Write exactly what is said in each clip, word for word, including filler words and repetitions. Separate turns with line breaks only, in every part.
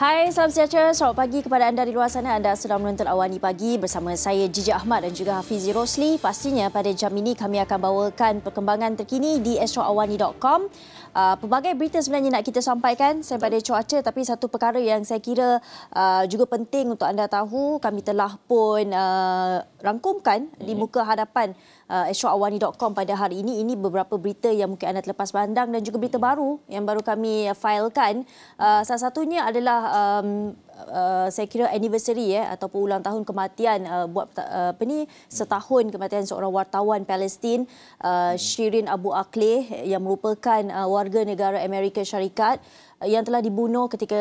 Hai, salam sejahtera. Selamat pagi kepada anda di luar sana. Anda sedang menonton Awani Pagi bersama saya Jiji Ahmad dan juga Hafizi Rosli. Pastinya pada jam ini kami akan bawakan perkembangan terkini di astro awani dot com. Uh, pelbagai berita sebenarnya nak kita sampaikan daripada cuaca, tapi satu perkara yang saya kira uh, juga penting untuk anda tahu, kami telah pun uh, rangkumkan hmm. di muka hadapan uh, astro awani dot com pada hari ini. Ini beberapa berita yang mungkin anda terlepas pandang dan juga berita baru yang baru kami filekan. Uh, salah satunya adalah um, Uh, saya kira anniversary ya ataupun ulang tahun kematian uh, buat uh, apa ni setahun kematian seorang wartawan Palestin, uh, Shirin Abu Akleh, yang merupakan uh, warga negara Amerika Syarikat uh, yang telah dibunuh ketika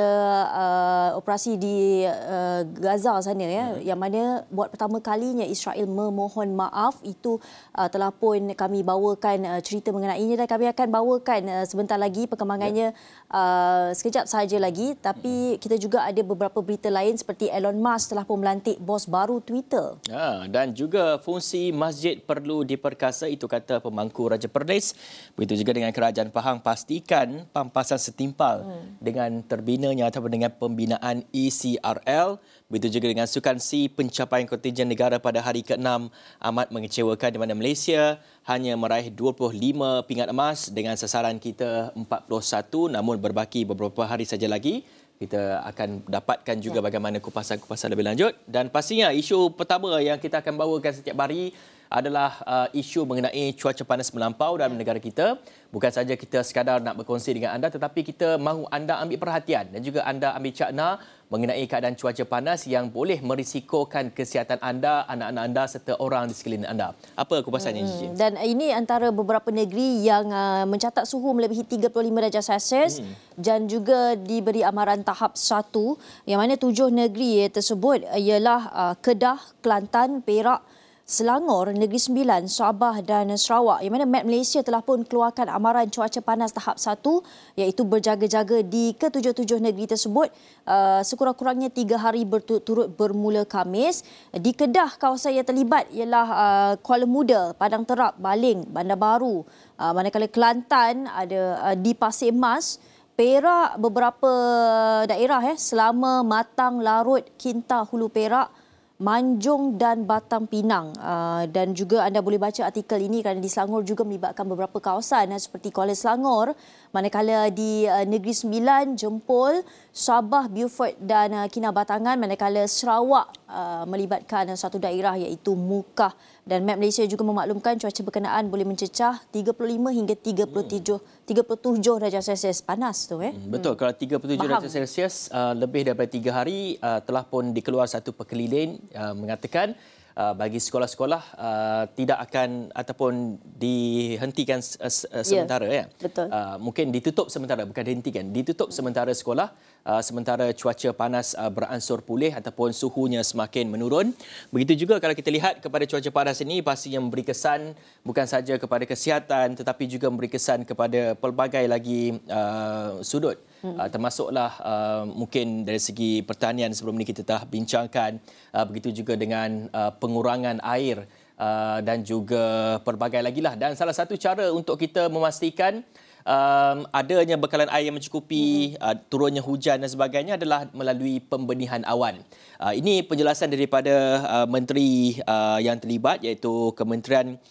uh, operasi di uh, Gaza sana ya, hmm. yang mana buat pertama kalinya Israel memohon maaf. Itu uh, telah pun kami bawakan uh, cerita mengenainya dan kami akan bawakan uh, sebentar lagi perkembangannya uh, sekejap sahaja lagi. Tapi kita juga ada beberapa berita lain seperti Elon Musk telah pun melantik bos baru Twitter.
Ha, dan juga fungsi masjid perlu diperkasa, itu kata pemangku Raja Perlis. Begitu juga dengan Kerajaan Pahang, pastikan pampasan setimpal hmm. dengan terbinanya ataupun dengan pembinaan E C R L. Begitu juga dengan Sukan C, pencapaian kontingen negara pada hari ke enam amat mengecewakan, di mana Malaysia hanya meraih dua puluh lima pingat emas dengan sasaran kita empat puluh satu, namun berbaki beberapa hari saja lagi. Kita akan dapatkan juga ya. bagaimana kupasan-kupasan lebih lanjut. Dan pastinya isu pertama yang kita akan bawakan setiap hari adalah uh, isu mengenai cuaca panas melampau dalam negara kita. Bukan saja kita sekadar nak berkongsi dengan anda, tetapi kita mahu anda ambil perhatian dan juga anda ambil cakna mengenai keadaan cuaca panas yang boleh merisikokan kesihatan anda, anak-anak anda serta orang di sekeliling anda. Apa kupasannya, Gigi?
Hmm, dan ini antara beberapa negeri yang uh, mencatat suhu melebihi tiga puluh lima darjah Celsius hmm. dan juga diberi amaran tahap satu, yang mana tujuh negeri tersebut ialah uh, Kedah, Kelantan, Perak, Selangor, Negeri Sembilan, Sabah dan Sarawak, yang mana Met Malaysia telah pun keluarkan amaran cuaca panas tahap satu, iaitu berjaga-jaga di ketujuh-tujuh negeri tersebut uh, sekurang-kurangnya tiga hari berturut-turut bermula Khamis. Di Kedah, kawasan yang terlibat ialah uh, Kuala Muda, Padang Terap, Baling, Bandar Baru. Uh, manakala Kelantan ada uh, di Pasir Mas, Perak beberapa daerah eh, Selama, Matang, Larut, Kinta, Hulu Perak, Manjung dan Batang Pinang. Uh, dan juga anda boleh baca artikel ini kerana di Selangor juga melibatkan beberapa kawasan uh, seperti Kuala Selangor, manakala di uh, Negeri Sembilan, Jempol, Sabah, Beaufort dan uh, Kinabatangan, manakala Sarawak uh, melibatkan uh, satu daerah iaitu Mukah. Dan Met Malaysia juga memaklumkan cuaca berkenaan boleh mencecah tiga puluh lima hingga tiga puluh tujuh, tiga puluh tujuh darjah Celsius. Panas tu eh.
Betul, kalau tiga puluh tujuh darjah Celsius uh, lebih daripada tiga hari uh, telah pun dikeluar satu perkeliling uh, mengatakan uh, bagi sekolah-sekolah uh, tidak akan ataupun dihentikan uh, sementara ya.
Betul.
Uh, mungkin ditutup sementara, bukan dihentikan, ditutup sementara sekolah. Uh, sementara cuaca panas uh, beransur pulih ataupun suhunya semakin menurun. Begitu juga kalau kita lihat kepada cuaca panas ini, pastinya memberi kesan bukan saja kepada kesihatan tetapi juga memberi kesan kepada pelbagai lagi uh, sudut. Hmm. Uh, termasuklah uh, mungkin dari segi pertanian sebelum ini kita telah bincangkan, uh, begitu juga dengan uh, pengurangan air uh, dan juga pelbagai lagi lah. Dan salah satu cara untuk kita memastikan Um, adanya bekalan air yang mencukupi, uh, turunnya hujan dan sebagainya adalah melalui pembenihan awan. Uh, ini penjelasan daripada uh, menteri uh, yang terlibat, iaitu Kementerian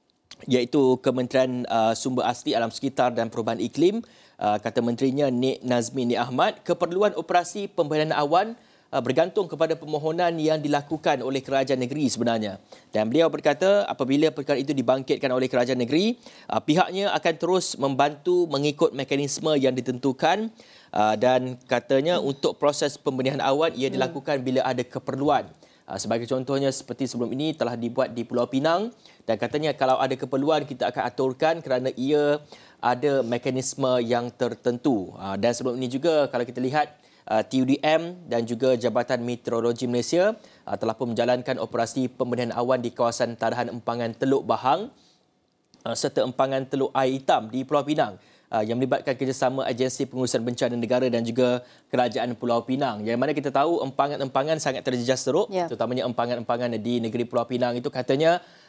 iaitu Kementerian uh, Sumber Asli Alam Sekitar dan Perubahan Iklim. Uh, kata menterinya Nik Nazmi Nik Ahmad, keperluan operasi pembenihan awan bergantung kepada permohonan yang dilakukan oleh kerajaan negeri sebenarnya. Dan beliau berkata apabila perkara itu dibangkitkan oleh kerajaan negeri, pihaknya akan terus membantu mengikut mekanisme yang ditentukan, dan katanya untuk proses pembenihan awan ia dilakukan bila ada keperluan. Sebagai contohnya seperti sebelum ini telah dibuat di Pulau Pinang, dan katanya kalau ada keperluan kita akan aturkan kerana ia ada mekanisme yang tertentu. Dan sebelum ini juga kalau kita lihat Uh, T U D M dan juga Jabatan Meteorologi Malaysia uh, telah pun menjalankan operasi pembenihan awan di kawasan tadahan empangan Teluk Bahang uh, serta empangan Teluk Air Hitam di Pulau Pinang, uh, yang melibatkan kerjasama Agensi Pengurusan Bencana Negara dan juga Kerajaan Pulau Pinang. Yang mana kita tahu empangan-empangan sangat terjejas teruk, yeah. terutamanya empangan-empangan di negeri Pulau Pinang itu katanya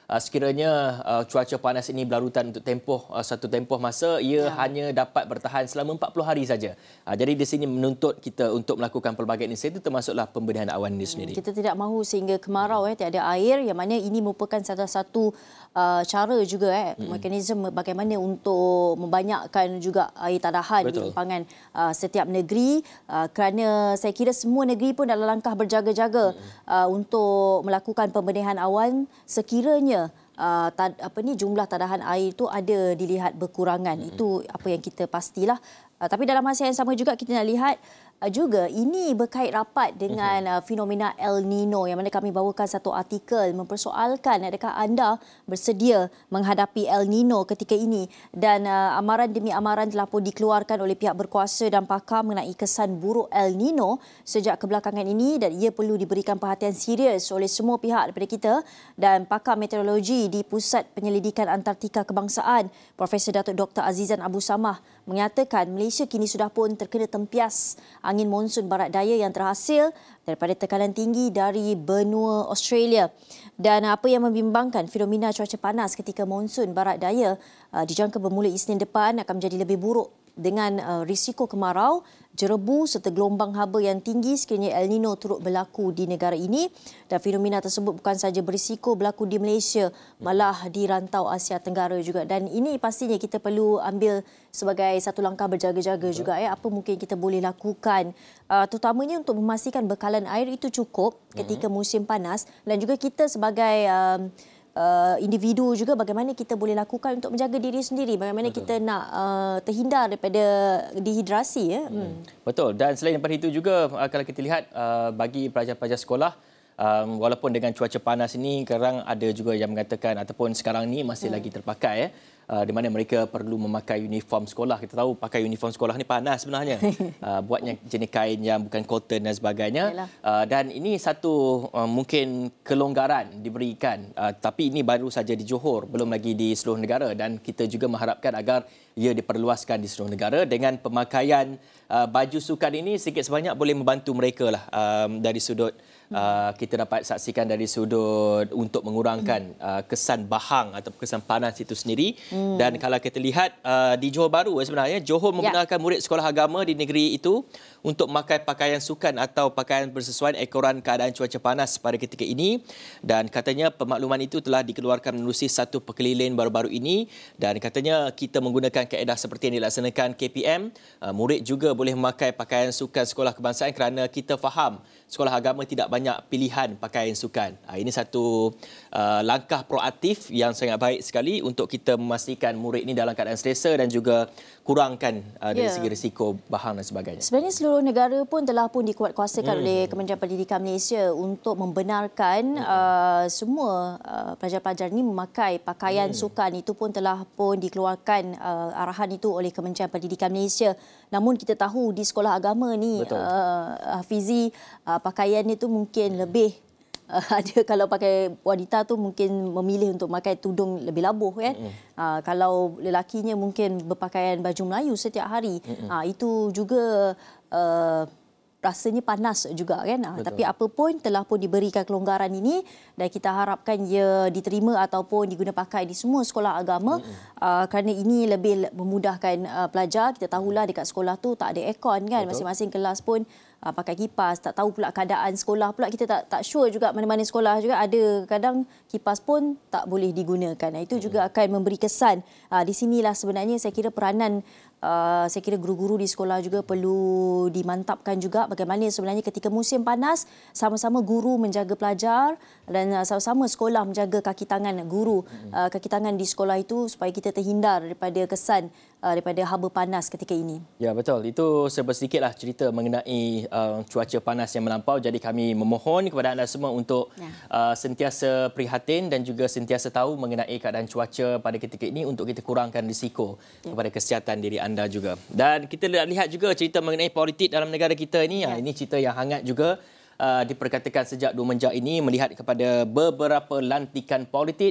uh, sekiranya uh, cuaca panas ini berlarutan untuk tempoh uh, satu tempoh masa, ia ya. hanya dapat bertahan selama empat puluh hari saja. Uh, jadi di sini menuntut kita untuk melakukan pelbagai inisiatif, termasuklah pemberian awan ini sendiri.
Kita tidak mahu sehingga kemarau, eh, tiada air, yang mana ini merupakan salah satu uh, cara juga, eh, hmm. mekanisme bagaimana untuk membanyakkan juga air tadahan Betul. di empangan uh, setiap negeri, uh, kerana saya kira semua negeri pun dalam langkah berjaga-jaga hmm. uh, untuk melakukan pembenahan awan sekiranya Uh, tad, apa ni jumlah tadahan air itu ada dilihat berkurangan. Hmm. Itu apa yang kita pastilah. Uh, tapi dalam masa yang sama juga kita nak lihat uh, juga ini berkait rapat dengan uh, fenomena El Nino, yang mana kami bawakan satu artikel mempersoalkan adakah anda bersedia menghadapi El Nino ketika ini, dan uh, amaran demi amaran telah pun dikeluarkan oleh pihak berkuasa dan pakar mengenai kesan buruk El Nino sejak kebelakangan ini, dan ia perlu diberikan perhatian serius oleh semua pihak daripada kita. Dan pakar meteorologi di Pusat Penyelidikan Antartika Kebangsaan, Profesor Datuk Doktor Azizan Abu Samah, menyatakan Malaysia kini sudah pun terkena tempias angin monsun barat daya yang terhasil daripada tekanan tinggi dari benua Australia. Dan apa yang membimbangkan, fenomena cuaca panas ketika monsun barat daya uh, dijangka bermula Isnin depan akan menjadi lebih buruk, dengan uh, risiko kemarau, jerebu serta gelombang haba yang tinggi sekiranya El Nino turut berlaku di negara ini. Dan fenomena tersebut bukan sahaja berisiko berlaku di Malaysia, malah di rantau Asia Tenggara juga. Dan ini pastinya kita perlu ambil sebagai satu langkah berjaga-jaga juga. Eh, apa mungkin kita boleh lakukan, uh, terutamanya untuk memastikan bekalan air itu cukup ketika musim panas, dan juga kita sebagai um, Uh, individu juga bagaimana kita boleh lakukan untuk menjaga diri sendiri, bagaimana Betul. kita nak uh, terhindar daripada dehidrasi, ya. Hmm. Hmm.
Betul. Dan selain daripada itu juga, uh, kalau kita lihat uh, bagi pelajar-pelajar sekolah, um, walaupun dengan cuaca panas ini, sekarang ada juga yang mengatakan ataupun sekarang ni masih hmm. lagi terpakai, ya. Uh, di mana mereka perlu memakai uniform sekolah. Kita tahu pakai uniform sekolah ni panas sebenarnya. Uh, buatnya jenis kain yang bukan cotton dan sebagainya. Uh, dan ini satu uh, mungkin kelonggaran diberikan. Uh, tapi ini baru saja di Johor, belum lagi di seluruh negara. Dan kita juga mengharapkan agar ia diperluaskan di seluruh negara. Dengan pemakaian uh, baju sukan ini, sedikit sebanyak boleh membantu mereka lah, um, dari sudut Uh, kita dapat saksikan dari sudut untuk mengurangkan uh, kesan bahang atau kesan panas itu sendiri. Hmm. Dan kalau kita lihat uh, di Johor Bahru, sebenarnya Johor membenarkan ya. murid sekolah agama di negeri itu untuk memakai pakaian sukan atau pakaian bersesuaian ekoran keadaan cuaca panas pada ketika ini. Dan katanya pemakluman itu telah dikeluarkan menerusi satu perkeliling baru-baru ini. Dan katanya kita menggunakan kaedah seperti yang dilaksanakan K P M. Uh, murid juga boleh memakai pakaian sukan sekolah kebangsaan kerana kita faham sekolah agama tidak banyak pilihan pakaian sukan. Ini satu uh, langkah proaktif yang sangat baik sekali untuk kita memastikan murid ini dalam keadaan selesa dan juga kurangkan uh, dari yeah. segi risiko bahang dan sebagainya.
Sebenarnya seluruh negara pun telah pun dikuatkuasakan hmm. oleh Kementerian Pendidikan Malaysia untuk membenarkan hmm. uh, semua uh, pelajar-pelajar ini memakai pakaian hmm. sukan. Itu pun telah pun dikeluarkan uh, arahan itu oleh Kementerian Pendidikan Malaysia. Namun kita tahu di sekolah agama ni, uh, Hafizi, uh, pakaian itu mungkin lebih uh, ada kalau pakai wanita tu mungkin memilih untuk pakai tudung lebih labuh, kan. Mm-hmm. Uh, kalau lelakinya mungkin berpakaian baju Melayu setiap hari. Mm-hmm. Uh, itu juga uh, rasanya panas juga, kan. Uh, tapi apa pun telah pun diberikan kelonggaran ini dan kita harapkan ia diterima ataupun diguna pakai di semua sekolah agama. Mm-hmm. uh, kerana ini lebih memudahkan uh, pelajar. Kita tahulah dekat sekolah tu tak ada aircon, kan. Betul. Masing-masing kelas pun Uh, pakai kipas, tak tahu pula keadaan sekolah pula, kita tak tak sure juga mana-mana sekolah juga ada kadang kipas pun tak boleh digunakan. Nah, itu juga akan memberi kesan. Uh, di sinilah sebenarnya saya kira peranan uh, saya kira guru-guru di sekolah juga perlu dimantapkan juga bagaimana sebenarnya ketika musim panas sama-sama guru menjaga pelajar dan uh, sama-sama sekolah menjaga kaki tangan guru, uh, kaki tangan di sekolah itu supaya kita terhindar daripada kesan uh, daripada haba panas ketika ini.
Ya, betul. Itu sedikitlah cerita mengenai Uh, cuaca panas yang melampau. Jadi kami memohon kepada anda semua untuk ya. uh, sentiasa prihatin dan juga sentiasa tahu mengenai keadaan cuaca pada ketika ini untuk kita kurangkan risiko ya. kepada kesihatan diri anda juga. Dan kita lihat juga cerita mengenai politik dalam negara kita ini. Ya. Ini cerita yang hangat juga uh, diperkatakan sejak dua menjak ini melihat kepada beberapa lantikan politik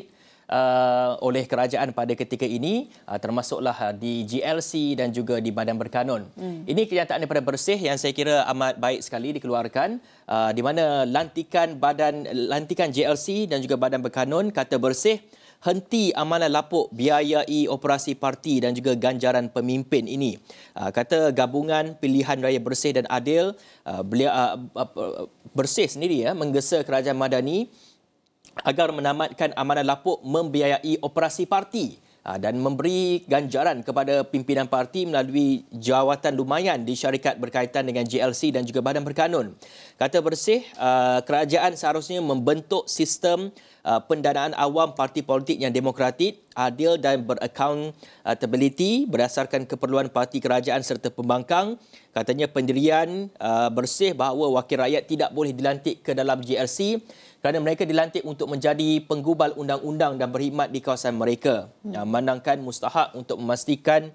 uh, oleh kerajaan pada ketika ini, uh, termasuklah di G L C dan juga di Badan Berkanun. Hmm. Ini kenyataan daripada Bersih yang saya kira amat baik sekali dikeluarkan, uh, di mana lantikan badan lantikan G L C dan juga Badan Berkanun, kata Bersih, henti amanah lapuk biayai operasi parti dan juga ganjaran pemimpin ini. Uh, kata Gabungan Pilihan Raya Bersih dan Adil, uh, beliau uh, uh, Bersih sendiri ya, menggesa Kerajaan Madani agar menamatkan amanah lapuk membiayai operasi parti dan memberi ganjaran kepada pimpinan parti melalui jawatan lumayan di syarikat berkaitan dengan G L C dan juga Badan Berkanun. Kata Bersih, kerajaan seharusnya membentuk sistem pendanaan awam parti politik yang demokratik, adil dan beraccountability berdasarkan keperluan parti kerajaan serta pembangkang. Katanya pendirian Bersih bahawa wakil rakyat tidak boleh dilantik ke dalam G L C kerana mereka dilantik untuk menjadi penggubal undang-undang dan berkhidmat di kawasan mereka. Hmm. Memandangkan mustahak untuk memastikan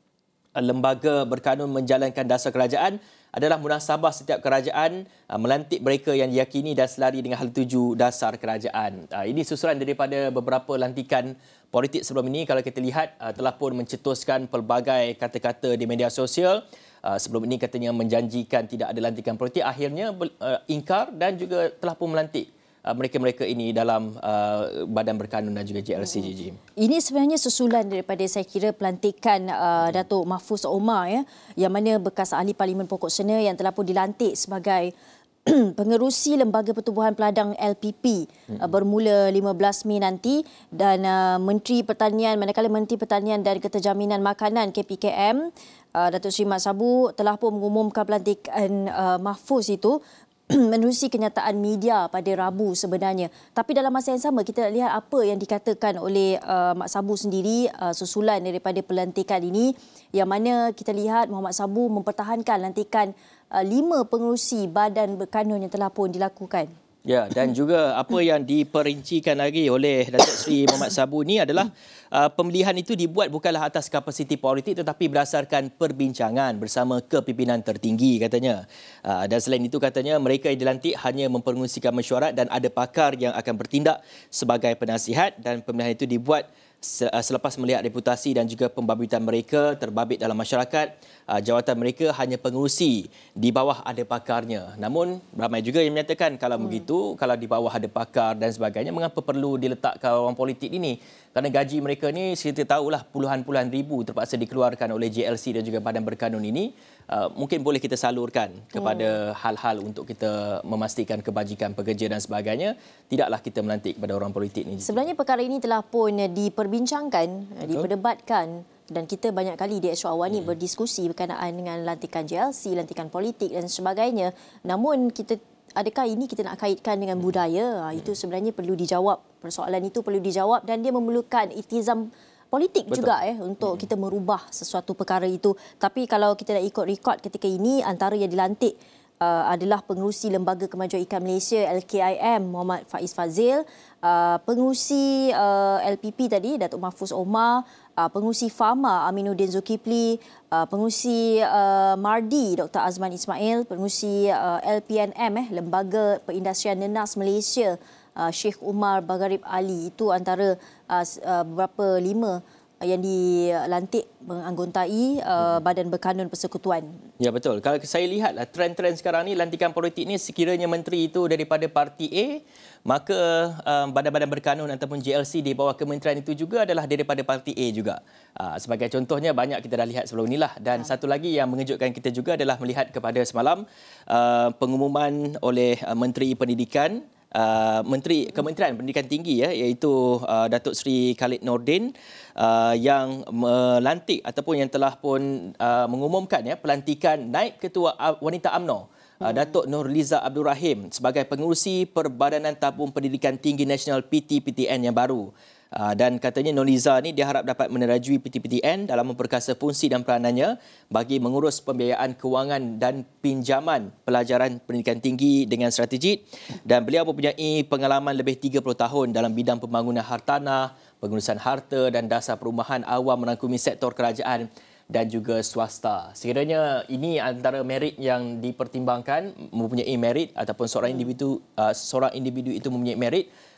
lembaga berkanun menjalankan dasar kerajaan adalah munasabah setiap kerajaan melantik mereka yang diyakini dan selari dengan hal tuju dasar kerajaan. Ini susulan daripada beberapa lantikan politik sebelum ini. Kalau kita lihat, telah pun mencetuskan pelbagai kata-kata di media sosial. Sebelum ini katanya menjanjikan tidak ada lantikan politik, akhirnya ingkar dan juga telah pun melantik mereka-mereka ini dalam uh, Badan Berkanun dan juga G L C. Hmm.
Ini sebenarnya susulan daripada saya kira pelantikan uh, Datuk Mahfuz Omar ya, yang mana bekas ahli Parlimen Pokok Sena yang telah pun dilantik sebagai pengerusi Lembaga Pertubuhan Peladang L P P hmm. uh, bermula lima belas Mei nanti, dan uh, Menteri Pertanian, manakala Menteri Pertanian dan Keterjaminan Makanan K P K M uh, Datuk Seri Mat Sabu telah pun mengumumkan pelantikan uh, Mahfuz itu menerusi kenyataan media pada Rabu sebenarnya. Tapi dalam masa yang sama kita lihat apa yang dikatakan oleh uh, Mat Sabu sendiri, uh, susulan daripada pelantikan ini, yang mana kita lihat Muhammad Sabu mempertahankan lantikan uh, lima pengerusi Badan Berkanun yang telah pun dilakukan.
Ya, dan juga apa yang diperincikan lagi oleh Datuk Seri Muhammad Sabu ni adalah uh, pemilihan itu dibuat bukanlah atas kapasiti politik tetapi berdasarkan perbincangan bersama kepimpinan tertinggi katanya. Uh, dan selain itu katanya mereka yang dilantik hanya memperkongsikan mesyuarat dan ada pakar yang akan bertindak sebagai penasihat, dan pemilihan itu dibuat selepas melihat reputasi dan juga pembabitan mereka terbabit dalam masyarakat. Jawatan mereka hanya pengurusi, di bawah ada pakarnya. Namun ramai juga yang menyatakan kalau hmm. begitu, kalau di bawah ada pakar dan sebagainya, mengapa perlu diletakkan orang politik ini? Kerana gaji mereka ni kita tahulah puluhan-puluhan ribu terpaksa dikeluarkan oleh G L C dan juga Badan Berkanun ini. Uh, mungkin boleh kita salurkan kepada hmm. hal-hal untuk kita memastikan kebajikan pekerja dan sebagainya. Tidaklah kita melantik kepada orang politik ini.
Sebenarnya perkara ini telah pun diperbincangkan, betul, diperdebatkan, dan kita banyak kali di Astro Awani hmm. berdiskusi berkenaan dengan lantikan G L C, lantikan politik dan sebagainya. Namun kita, adakah ini kita nak kaitkan dengan budaya? Ha, itu sebenarnya perlu dijawab. Persoalan itu perlu dijawab dan dia memerlukan iktizam politik, betul, juga eh untuk hmm. kita merubah sesuatu perkara itu. Tapi kalau kita nak ikut rekod ketika ini, antara yang dilantik uh, adalah pengerusi Lembaga Kemajuan Ikan Malaysia L K I M Muhammad Faiz Fazil, uh, pengerusi uh, L P P tadi Datuk Mahfuz Omar, uh, pengerusi Pharma Aminuddin Zulkifli, uh, pengerusi uh, Mardi Doktor Azman Ismail, pengerusi uh, L P N M eh Lembaga Perindustrian Nenas Malaysia Uh, Sheikh Umar Bagharib Ali. Itu antara uh, uh, beberapa lima uh, yang dilantik menganggotai uh, Badan Berkanun Persekutuan.
Ya, betul. Kalau saya lihatlah trend-trend sekarang ni, lantikan politik ni sekiranya menteri itu daripada parti A, maka uh, Badan-Badan Berkanun ataupun G L C di bawah kementerian itu juga adalah daripada parti A juga. Uh, sebagai contohnya, banyak kita dah lihat sebelum inilah. Dan ha. satu lagi yang mengejutkan kita juga adalah melihat kepada semalam uh, pengumuman oleh uh, Menteri Pendidikan, Uh, Menteri Kementerian Pendidikan Tinggi ya, iaitu uh, Datuk Seri Khalid Nordin, uh, yang melantik ataupun yang telah pun uh, mengumumkan ya pelantikan Naib Ketua Wanita UMNO uh, Datuk Nurliza Abdul Rahim sebagai pengerusi Perbadanan Tabung Pendidikan Tinggi Nasional P T P T N yang baru. Dan katanya Nurliza ni diharap dapat menerajui P T P T N dalam memperkasa fungsi dan peranannya bagi mengurus pembiayaan kewangan dan pinjaman pelajaran pendidikan tinggi dengan strategik, dan beliau mempunyai pengalaman lebih tiga puluh tahun dalam bidang pembangunan hartanah, pengurusan harta dan dasar perumahan awam merangkumi sektor kerajaan dan juga swasta. Sekiranya ini antara merit yang dipertimbangkan, mempunyai merit ataupun seorang individu uh, seorang individu itu mempunyai merit,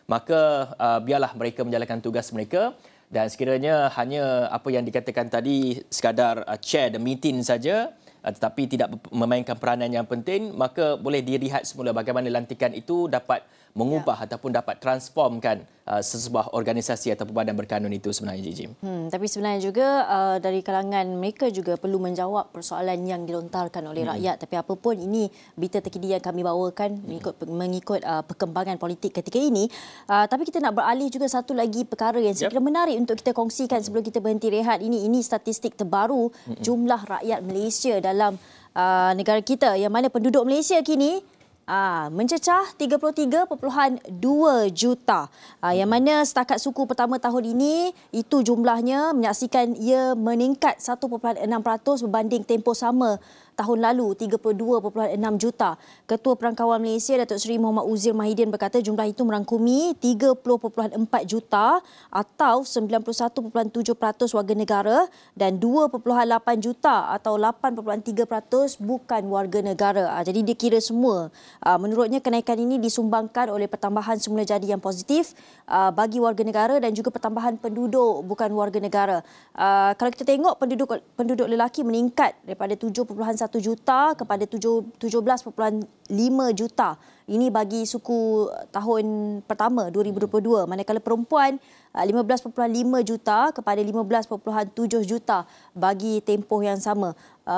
maka uh, biarlah mereka menjalankan tugas mereka. Dan sekiranya hanya apa yang dikatakan tadi sekadar uh, chair the meeting saja, uh, tetapi tidak memainkan peranan yang penting, maka boleh dilihat semula bagaimana lantikan itu dapat mengubah ya. ataupun dapat transformkan uh, sesebuah organisasi ataupun badan berkanun itu sebenarnya, Jijim.
Hmm, tapi sebenarnya juga uh, dari kalangan mereka juga perlu menjawab persoalan yang dilontarkan oleh hmm. rakyat. Tapi apapun, ini berita terkini yang kami bawakan mengikut, mengikut uh, perkembangan politik ketika ini. Uh, tapi kita nak beralih juga satu lagi perkara yang saya kira yep. menarik untuk kita kongsikan sebelum kita berhenti rehat. Ini ini statistik terbaru hmm. jumlah rakyat Malaysia dalam uh, negara kita, yang mana penduduk Malaysia kini Ah, mencecah tiga puluh tiga perpuluhan dua juta. Ah, yang mana setakat suku pertama tahun ini, itu jumlahnya menyaksikan ia meningkat satu perpuluhan enam peratus berbanding tempoh sama tahun lalu, tiga puluh dua perpuluhan enam juta. Ketua Perangkawan Malaysia Datuk Seri Muhammad Uzir Mahidin berkata jumlah itu merangkumi tiga puluh perpuluhan empat juta atau sembilan puluh satu perpuluhan tujuh peratus warga negara dan dua perpuluhan lapan juta atau lapan perpuluhan tiga peratus bukan warga negara. Jadi dia kira semua. Menurutnya kenaikan ini disumbangkan oleh pertambahan semula jadi yang positif bagi warga negara dan juga pertambahan penduduk bukan warga negara. Kalau kita tengok penduduk penduduk lelaki meningkat daripada tujuh perpuluhan satu juta kepada tujuh belas perpuluhan lima juta. Ini bagi suku tahun pertama dua ribu dua puluh dua. Manakala perempuan lima belas perpuluhan lima juta kepada lima belas perpuluhan tujuh juta bagi tempoh yang sama.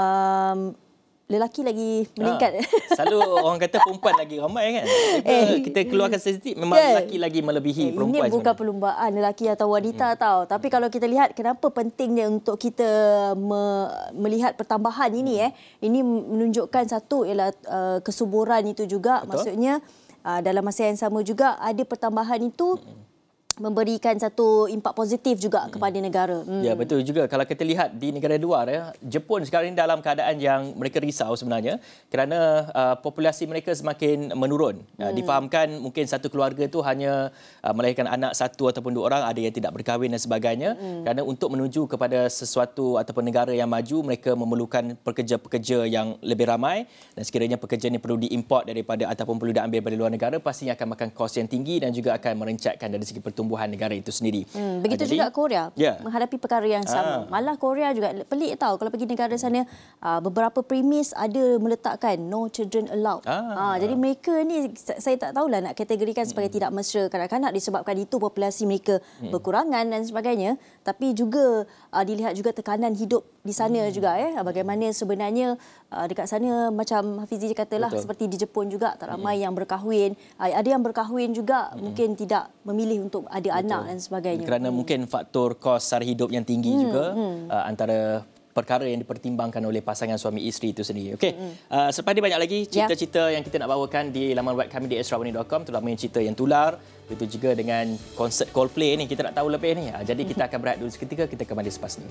Um, Lelaki lagi meningkat.
Ha, selalu orang kata perempuan lagi ramai kan. Eh, kita keluarkan statistik memang kan? Lelaki lagi melebihi eh, perempuan.
Ini bukan sebenarnya perlumbaan lelaki atau wanita hmm. tahu. Tapi kalau kita lihat kenapa pentingnya untuk kita me- melihat pertambahan ini eh. Ini menunjukkan satu ialah uh, kesuburan itu juga. Betul? Maksudnya uh, dalam masa yang sama juga ada pertambahan itu hmm. memberikan satu impak positif juga hmm. kepada negara. Hmm.
Ya, betul juga. Kalau kita lihat di negara luar, ya, Jepun sekarang ini dalam keadaan yang mereka risau sebenarnya kerana uh, populasi mereka semakin menurun. Hmm. Uh, difahamkan mungkin satu keluarga itu hanya uh, melahirkan anak satu ataupun dua orang, ada yang tidak berkahwin dan sebagainya. Hmm. Kerana untuk menuju kepada sesuatu ataupun negara yang maju, mereka memerlukan pekerja-pekerja yang lebih ramai dan sekiranya pekerja ini perlu diimport daripada ataupun perlu diambil dari luar negara, pastinya akan makan kos yang tinggi dan juga akan merencatkan dari segi pertumbuhan negara itu sendiri.
Hmm, begitu uh, juga jadi, Korea yeah. menghadapi perkara yang sama. Ah. Malah Korea juga pelik tahu kalau pergi negara sana uh, beberapa premis ada meletakkan no children allowed. Ah. Uh, jadi mereka ni saya tak tahulah nak kategorikan sebagai hmm. tidak mesra kanak-kanak disebabkan itu populasi mereka hmm. berkurangan dan sebagainya, tapi juga uh, dilihat juga tekanan hidup di sana hmm. juga eh bagaimana sebenarnya uh, dekat sana macam Hafizi katalah Betul. seperti di Jepun juga tak ramai hmm. yang berkahwin. Uh, ada yang berkahwin juga hmm. mungkin tidak memilih untuk ada Betul. anak dan sebagainya.
Kerana hmm. mungkin faktor kos sara hidup yang tinggi hmm. juga hmm. Uh, antara perkara yang dipertimbangkan oleh pasangan suami isteri itu sendiri. Okey. Hmm. Uh, selepas ini banyak lagi cerita-cerita yeah. yang kita nak bawakan di laman web kami di extraordinary dot com, terutama cerita yang tular, itu juga dengan konsert Coldplay ni kita nak tahu lebih ni. Uh, jadi kita akan berehat dulu seketika, kita kembali selepas ni.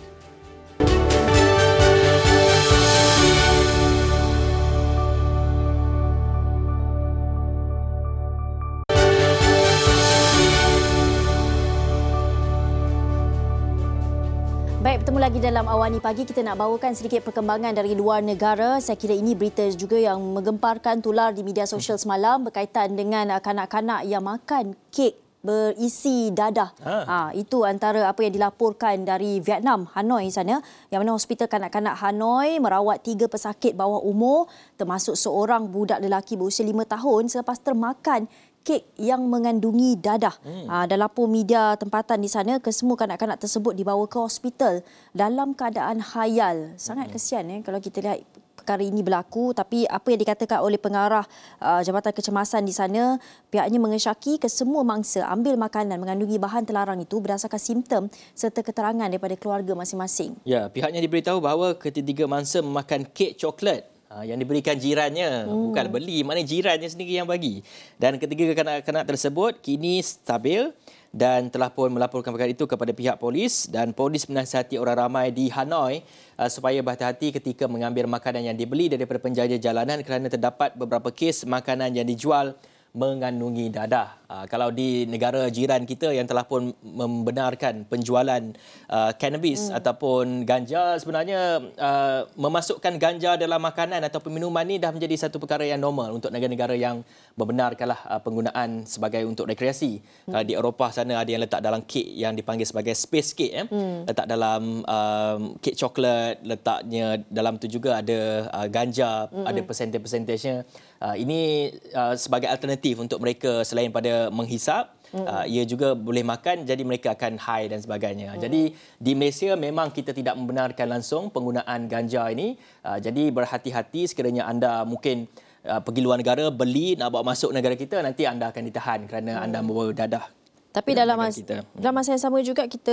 Baik, bertemu lagi dalam Awani Pagi. Kita nak bawakan sedikit perkembangan dari luar negara. Saya kira ini berita juga yang menggemparkan tular di media sosial semalam berkaitan dengan kanak-kanak yang makan kek berisi dadah. Ha. Ha, itu antara apa yang dilaporkan dari Vietnam, Hanoi sana, yang mana Hospital Kanak-kanak Hanoi merawat tiga pesakit bawah umur termasuk seorang budak lelaki berusia lima tahun selepas termakan kek yang mengandungi dadah. Hmm. Ha, dan lapor media tempatan di sana, kesemua kanak-kanak tersebut dibawa ke hospital dalam keadaan khayal. Sangat hmm. kesian eh, kalau kita lihat perkara ini berlaku. Tapi apa yang dikatakan oleh pengarah uh, Jabatan Kecemasan di sana, pihaknya mengesyaki kesemua mangsa ambil makanan mengandungi bahan terlarang itu berdasarkan simptom serta keterangan daripada keluarga masing-masing.
Ya, pihaknya diberitahu bahawa ketiga mangsa memakan kek coklat yang diberikan jirannya, hmm. bukan beli, mana jirannya sendiri yang bagi. Dan ketiga kanak-kanak tersebut kini stabil dan telah pun melaporkan perkara itu kepada pihak polis, dan polis menasihati orang ramai di Hanoi uh, supaya berhati-hati ketika mengambil makanan yang dibeli daripada penjaja jalanan kerana terdapat beberapa kes makanan yang dijual mengandungi dadah. Uh, kalau di negara jiran kita yang telah pun membenarkan penjualan uh, cannabis hmm. ataupun ganja, sebenarnya uh, memasukkan ganja dalam makanan ataupun minuman ni dah menjadi satu perkara yang normal untuk negara-negara yang membenarkanlah uh, penggunaan sebagai untuk rekreasi. Hmm. Kalau di Eropah sana ada yang letak dalam kek yang dipanggil sebagai space cake, eh? hmm. letak dalam um, kek coklat, letaknya dalam tu juga ada uh, ganja, hmm. ada persentage-persentage-nya. Uh, ini uh, sebagai alternatif untuk mereka selain pada menghisap, mm. uh, ia juga boleh makan, jadi mereka akan high dan sebagainya. Mm. Jadi di Malaysia memang kita tidak membenarkan langsung penggunaan ganja ini. Uh, jadi berhati-hati sekiranya anda mungkin uh, pergi luar negara, beli, nak bawa masuk negara kita, nanti anda akan ditahan kerana mm. anda membawa dadah.
Tapi dalam masa, dalam masa yang sama juga kita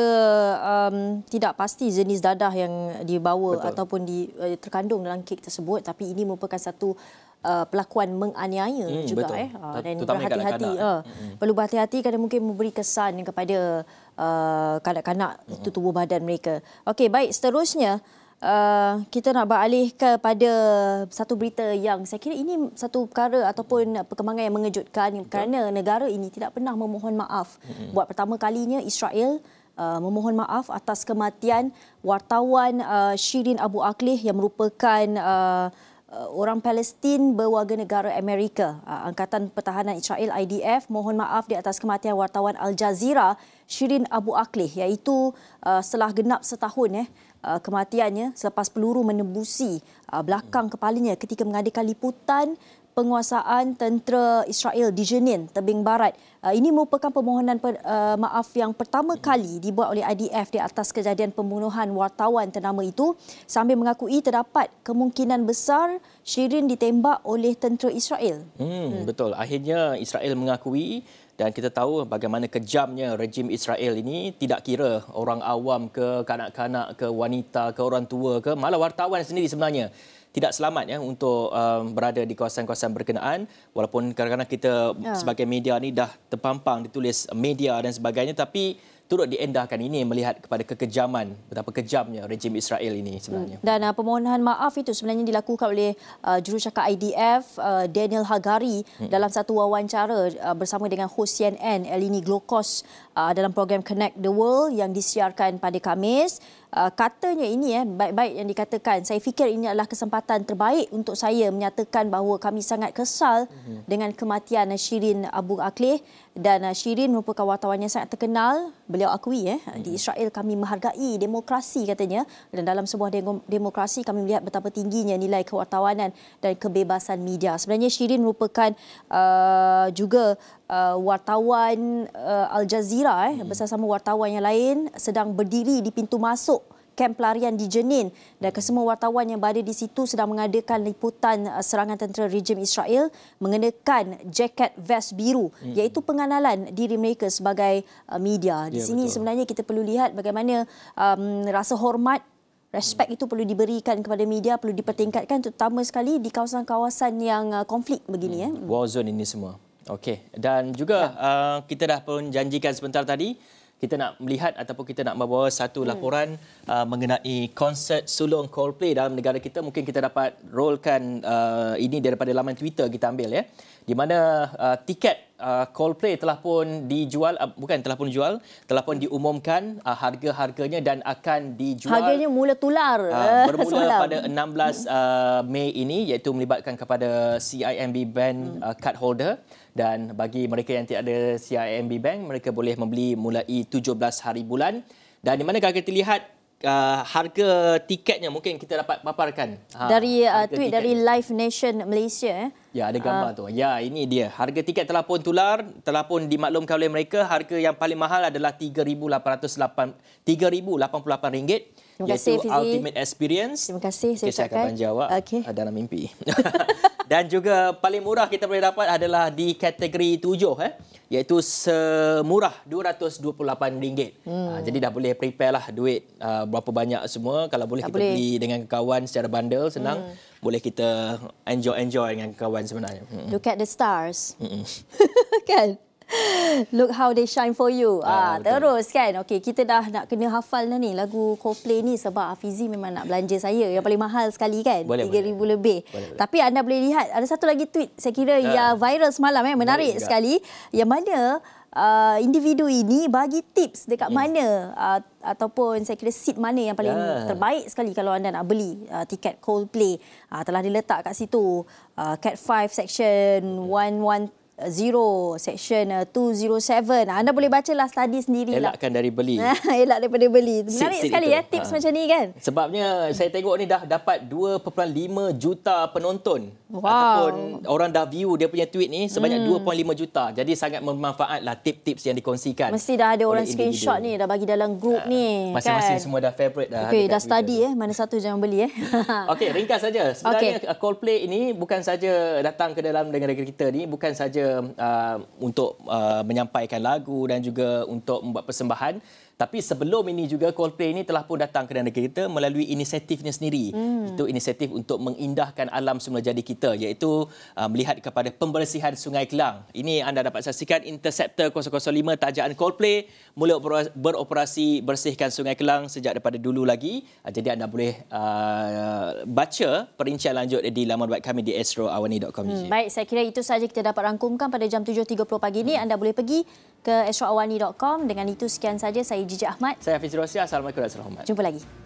um, tidak pasti jenis dadah yang dibawa Betul. ataupun di, uh, terkandung dalam kek tersebut. Tapi ini merupakan satu uh, pelakuan menganiaya hmm, juga. Eh. Uh, dan berhati-hati. Uh, hmm. Perlu berhati-hati kerana mungkin memberi kesan kepada uh, kanak-kanak hmm. itu tubuh badan mereka. Okey, baik. Seterusnya, Uh, kita nak beralih kepada satu berita yang saya kira ini satu perkara ataupun perkembangan yang mengejutkan. Betul. Kerana negara ini tidak pernah memohon maaf. Mm-hmm. Buat pertama kalinya Israel uh, memohon maaf atas kematian wartawan uh, Shirin Abu Akleh yang merupakan uh, orang Palestin berwarga negara Amerika. Uh, Angkatan Pertahanan Israel I D F mohon maaf di atas kematian wartawan Al Jazeera Shirin Abu Akleh, iaitu uh, setelah genap setahun eh Uh, kematiannya selepas peluru menembusi uh, belakang kepalanya ketika mengadakan liputan penguasaan tentera Israel di Jenin, tebing barat. Uh, ini merupakan permohonan per, uh, maaf yang pertama kali dibuat oleh I D F di atas kejadian pembunuhan wartawan ternama itu, sambil mengakui terdapat kemungkinan besar Shirin ditembak oleh tentera Israel.
Hmm, hmm. Betul. Akhirnya Israel mengakui. Dan kita tahu bagaimana kejamnya rejim Israel ini, tidak kira orang awam ke, kanak-kanak ke, wanita ke, orang tua ke, malah wartawan sendiri sebenarnya tidak selamat ya untuk um, berada di kawasan-kawasan berkenaan. Walaupun kadang-kadang kita ya. sebagai media ni dah terpampang ditulis media dan sebagainya, tapi turut diendahkan ini melihat kepada kekejaman, betapa kejamnya rejim Israel ini sebenarnya.
Dan uh, permohonan maaf itu sebenarnya dilakukan oleh uh, jurucakap I D F uh, Daniel Hagari hmm. dalam satu wawancara uh, bersama dengan hos C N N Eleni Glokos uh, dalam program Connect the World yang disiarkan pada Khamis. Uh, katanya ini eh baik-baik yang dikatakan, saya fikir ini adalah kesempatan terbaik untuk saya menyatakan bahawa kami sangat kesal mm-hmm. dengan kematian Shirin Abu Akleh, dan uh, Shirin merupakan wartawan yang sangat terkenal. Beliau akui eh mm-hmm. di Israel kami menghargai demokrasi, katanya, dan dalam sebuah demokrasi kami melihat betapa tingginya nilai kewartawanan dan kebebasan media. Sebenarnya Shirin merupakan uh, juga uh, wartawan uh, Al Jazeera eh mm-hmm. bersama wartawan yang lain sedang berdiri di pintu masuk kamp pelarian di Jenin, dan kesemua wartawan yang berada di situ sedang mengadakan liputan serangan tentera rejim Israel mengenakan jaket vest biru, hmm. iaitu pengenalan diri mereka sebagai uh, media. Di ya, sini betul. Sebenarnya kita perlu lihat bagaimana um, rasa hormat, respek hmm. itu perlu diberikan kepada media, perlu dipertingkatkan, terutama sekali di kawasan-kawasan yang uh, konflik begini.
Hmm. Eh. War zone ini semua. Okey, dan juga ya. uh, kita dah pun janjikan sebentar tadi, kita nak melihat ataupun kita nak membawa satu laporan hmm. uh, mengenai konsert sulung Coldplay dalam negara kita. Mungkin kita dapat rolkan uh, ini daripada laman Twitter kita ambil ya. Di mana uh, tiket uh, Coldplay telah pun dijual, uh, bukan telah pun dijual, telah pun diumumkan uh, harga-harganya dan akan dijual.
Harganya mula tular.
Uh, bermula pada enam belas uh, Mei ini, iaitu melibatkan kepada C I M B Bank uh, card holder. Dan bagi mereka yang tidak ada C I M B Bank, mereka boleh membeli mulai tujuh belas hari bulan. Dan di mana kalau kita lihat uh, harga tiketnya, mungkin kita dapat paparkan.
Ha, dari uh, tweet tiket dari Live Nation Malaysia. Eh.
Ya, ada gambar uh. tu. Ya, ini dia. Harga tiket telah pun tular, telah pun dimaklumkan oleh mereka. Harga yang paling mahal adalah tiga ribu lapan puluh lapan ringgit.
Terima kasih,
iaitu
Fizi.
Ultimate Experience.
Terima kasih, saya
okay, saya akan menjawab
okay.
dalam mimpi. Dan juga paling murah kita boleh dapat adalah di kategori tujuh, eh, iaitu semurah dua ratus dua puluh lapan ringgit. Hmm. Ha, jadi dah boleh prepare lah duit uh, berapa banyak semua. Kalau boleh tak kita boleh. beli dengan kawan secara bundle, senang. Hmm. Boleh kita enjoy-enjoy dengan kawan sebenarnya. Hmm.
Look at the stars. Hmm. Kan? Look how they shine for you. Ah,
Ah,
terus kan. Okey, kita dah nak kena hafal dah ni lagu Coldplay ni sebab Hafizi memang nak belanja saya yang paling mahal sekali kan.
Boleh,
tiga ribu lebih.
Boleh, boleh.
Tapi anda boleh lihat ada satu lagi tweet saya kira ah. yang viral semalam eh menarik,
Menarik
sekali yang mana Uh, individu ini bagi tips dekat hmm. mana uh, ataupun saya kira seat mana yang paling yeah. terbaik sekali kalau anda nak beli uh, tiket Coldplay. Uh, telah diletak kat situ. Uh, Cat five section one ten section uh, two oh seven. Uh, anda boleh bacalah study sendiri.
Elakkan dari beli.
Elak daripada beli. Menarik
Seat, seat
sekali
itu.
ya tips
ha.
macam ni kan.
Sebabnya saya tengok ni dah dapat dua perpuluhan lima juta penonton.
Wow.
Ataupun orang dah view dia punya tweet ni sebanyak
Hmm.
dua perpuluhan lima juta. Jadi sangat bermanfaatlah tips-tips yang dikongsikan.
Mesti dah ada orang
oleh
screenshot
individu.
ni dah bagi dalam grup
Ah,
ni.
Masing-masing
kan?
semua dah favourite dah.
Okey,
dekat
dah
Twitter
study
tu.
eh mana satu jangan beli eh.
Okey, ringkas saja. Sebenarnya
Okey.
okay. Coldplay ini bukan saja datang ke dalam negara kita ni bukan saja uh, untuk uh, menyampaikan lagu dan juga untuk membuat persembahan, tapi sebelum ini juga Coldplay ini telah pun datang ke negara kita melalui inisiatifnya sendiri. Hmm. Itu inisiatif untuk mengindahkan alam semula jadi kita, iaitu uh, melihat kepada pembersihan Sungai Kelang. Ini anda dapat saksikan Interceptor kosong kosong lima tajaan Coldplay mula beroperasi bersihkan Sungai Kelang sejak daripada dulu lagi. Uh, jadi anda boleh uh, baca perincian lanjut di laman web kami di astro awani dot com.
Hmm, baik, saya kira itu saja kita dapat rangkumkan pada jam tujuh tiga puluh pagi ini. Anda boleh pergi ke astro awani dot com. Dengan itu sekian saja, saya Jijik Ahmad.
Saya Hafiz Rosia. Assalamualaikum warahmatullahi wabarakatuh.
Jumpa lagi.